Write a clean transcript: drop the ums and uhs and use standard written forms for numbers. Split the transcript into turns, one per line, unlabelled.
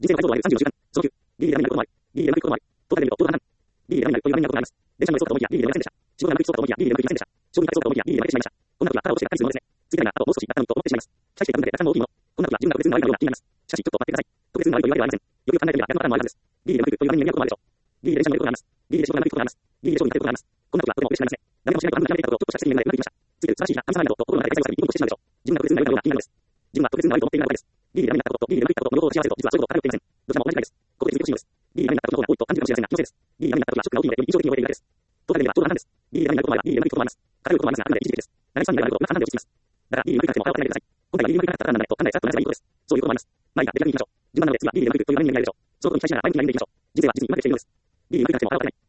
人生の解像度は34時間。その9、DL がないこともある。DL がないこともある。トータルで見ると、トータル半。DL がないということもあります。電車の予想と思いや DL がいませんでした。仕事がそうかと思いや DL がいませんでした。将棋がそうかと思いや DL がいませんでした。こんな時は腹を落ちてたりするものですね。ついたいがあともう少しだったのにと思ってしまいます。期待していた分でたくさんの大きいもの。こんな時は自分が特別に悪いような気になります。しかしちょっと待ってください。特別に悪いというわけではありません。よく考えてみれば逆のパターンもあるはずです。DL が来るという場面にやることもあるでしょう。DL 電車のやることがあります。DL 仕事がないことがあります。DL 将棋になることがあります。こんな時はとても嬉しくなりますね。誰もしないと半分諦めていたことをちょっとした失言がなくなってきました。ついてる素晴らしいな、神様などと心の中で大切にしてしまうでしょう。自分が特別になるような気になるのです。自分は特別になると思っているのです。DL がなったことと DL がなったことの両方の幸せと実はそういうことを語っていません。どちらも同じくらいです。ここで続けてほしいのです。DL がなったことの方が多いと感じるかもしれませんが、気のせいです。DL がなったことはショックが大きいのでより印象的に覚えているだけです。トータルで見ればちょうど半々です。DL がなることもあれば DL がないこともあります。語ることもありますが、あくまで一時的です。何さんになることが半々で落ち着きます。だから DL が来なくても腹を立てないでください。今回は DL が来なかったら何だねと考えざっと同じがいいことです。そういうこともあります。まあいいや、出かけに行きましょう。順番なので次は DL が来るという場面になるでしょう。そのことに期待しながら前向きに歩んでいきましょう。人生は実にうまくできているのです。DL が来なくても腹を立てない。